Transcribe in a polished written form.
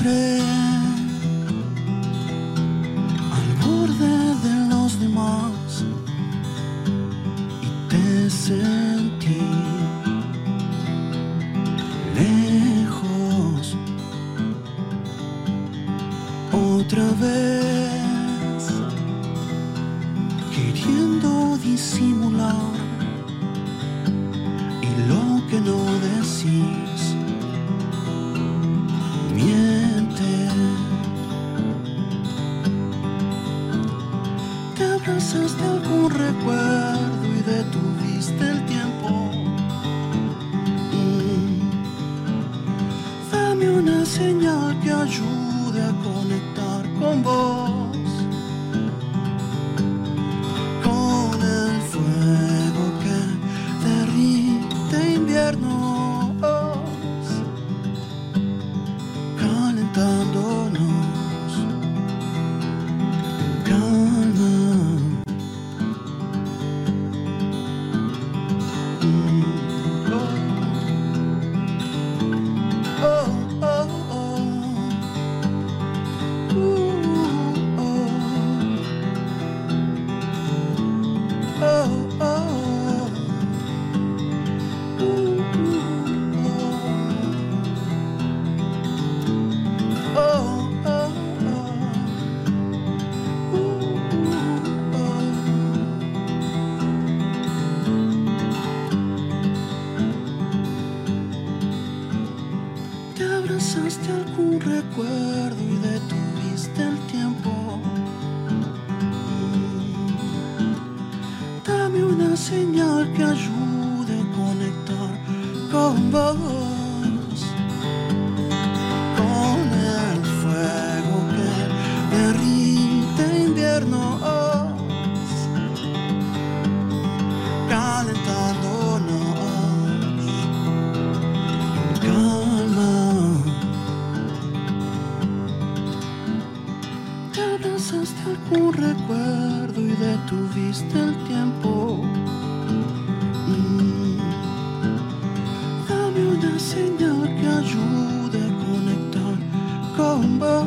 encontré al borde de los demás y te sentí lejos otra vez, queriendo disimular y lo que no decís miente. Te abrazaste a algún recuerdo y detuviste el tiempo. Dame una señal que ayude a conectar con vos, con el fuego que derrite inviernos, calentándonos en calma. Te abrazaste a algún recuerdo y detuviste el tiempo. Dame una señal que ayude a conectar con vos, con el fuego que derrite inviernos, calentándonos en calma. Te abrazaste a algún recuerdo y detuviste el tiempo. Dame una señal que ayude a conectar con vos.